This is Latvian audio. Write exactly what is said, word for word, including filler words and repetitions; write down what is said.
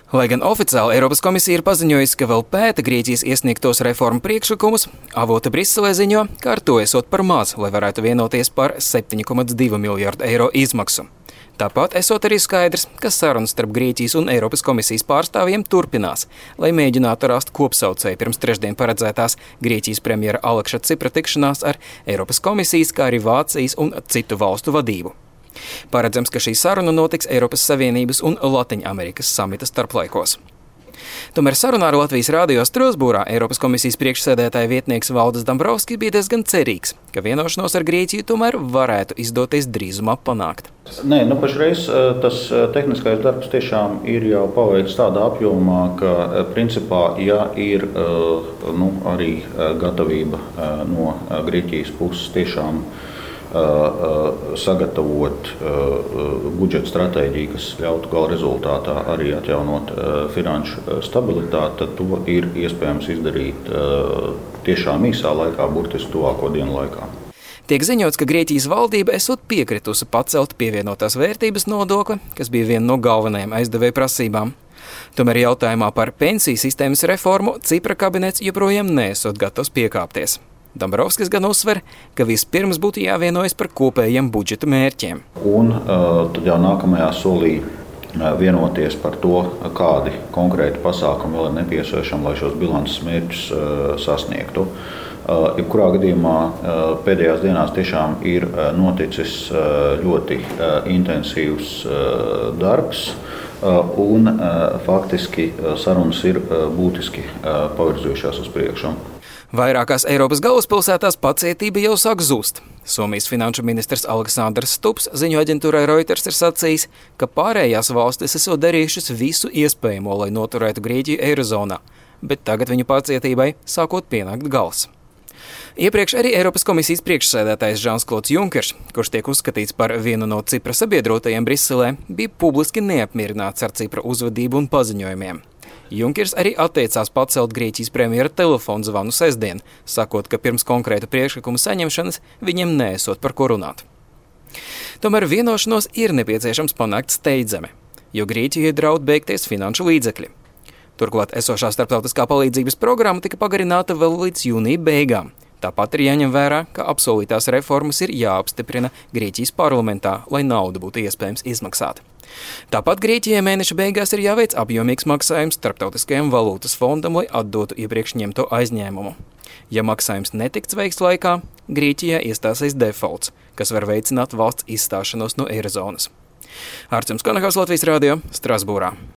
Lai gan oficiāli Eiropas komisija ir paziņojusi, ka vēl pēta Grieķijas iesniegtos reformu priekšlikumus, avoti Briselē ziņo, ka ar to esot par maz, lai varētu vienoties par septiņu komats divu miljardu eiro izmaksu. Tāpat esot arī skaidrs, ka sarunas starp Grieķijas un Eiropas komisijas pārstāvjiem turpinās, lai mēģinātu rast kopsaucēju pirms trešdien paredzētās Grieķijas premjera Aleksa Cipra tikšanās ar Eiropas komisijas, kā arī Vācijas un citu valstu vadību. Paredzams, ka šī saruna notiks Eiropas Savienības un Latviņamerikas samita starplaikos. Tomēr sarunā ar Latvijas rādio Strasbūrā Eiropas komisijas priekšsēdētāja vietnieks Valdis Dombrovskis bija diezgan cerīgs, ka vienošanos ar Grieķiju tomēr varētu izdoties drīzumā panākt. Nē, nu pašreiz tas tehniskais darbs tiešām ir jau paveikts tādā apjomā, ka principā, ja ir nu, arī gatavība no Grieķijas puses tiešām sagatavot budžeta stratēģiju, kas ļautu gala rezultātā arī atjaunot finanšu stabilitāti, tad to ir iespējams izdarīt tiešām īsā laikā, burtiski tuvāko dienu laikā. Tiek ziņots, ka Grieķijas valdība esot piekritusi pacelt pievienotās vērtības nodokli, kas bija viena no galvenajām aizdevēju prasībām. Tomēr jautājumā par pensiju sistēmas reformu Cipra kabinets joprojām neesot gatavs piekāpties. Dombrovskis gan uzsver, ka vispirms būtu jāvienojas par kopējiem budžeta mērķiem. Un uh, tad jau nākamajā solī uh, vienoties par to, kādi konkrēti pasākumi vēl ir nepieciešami, lai šos bilances mērķus uh, sasniegtu. Uh, jebkurā gadījumā uh, pēdējās dienās tiešām ir uh, noticis uh, ļoti uh, intensīvs uh, darbs. Uh, un uh, faktiski uh, sarunas ir uh, būtiski uh, pavirzījušās uz priekšu. Vairākās Eiropas galvaspilsētās pacietība jau sāk zust. Somijas finanšu ministrs Aleksandrs Stups ziņu aģentūrai Reuters ir sacījis, ka pārējās valstis esot darījušas visu iespējamo, lai noturētu Grieķiju eirozonā, bet tagad viņu pacietībai sākot pienākt gals. Iepriekš arī Eiropas komisijas priekšsēdētājs Žans-Klods Junkers, kurš tiek uzskatīts par vienu no Cipra sabiedrotajiem Briselē, bija publiski neapmierināts ar Cipra uzvedību un paziņojumiem. Junkers arī atteicās pacelt Grieķijas premjera telefonu zvanu sestdien, sakot, ka pirms konkrēta priekšlikuma saņemšanas viņiem neesot par ko runāt. Tomēr vienošanos ir nepieciešams panākt steidzami, jo Grieķijai draud beigties finanšu līdzekļi. Turklāt esošā starptautiskā palīdzības programma tika pagarināta vēl līdz jūnija beigām. Tāpat ir jāņem vērā, ka apsolītās reformas ir jāapstiprina Grieķijas parlamentā, lai naudu būtu iespējams izmaksāt. Tāpat Grieķijai mēneša beigās ir jāveic apjomīgs maksājums Starptautiskajam valūtas fondam, lai atdotu iepriekš ņemto aizņēmumu. Ja maksājums netikts veikts laikā, Grieķijā iestāsies defaults, kas var veicināt valsts izstāšanos no eirozonas. Ārcums Kanahās, Latvijas rādio, Strasbūrā.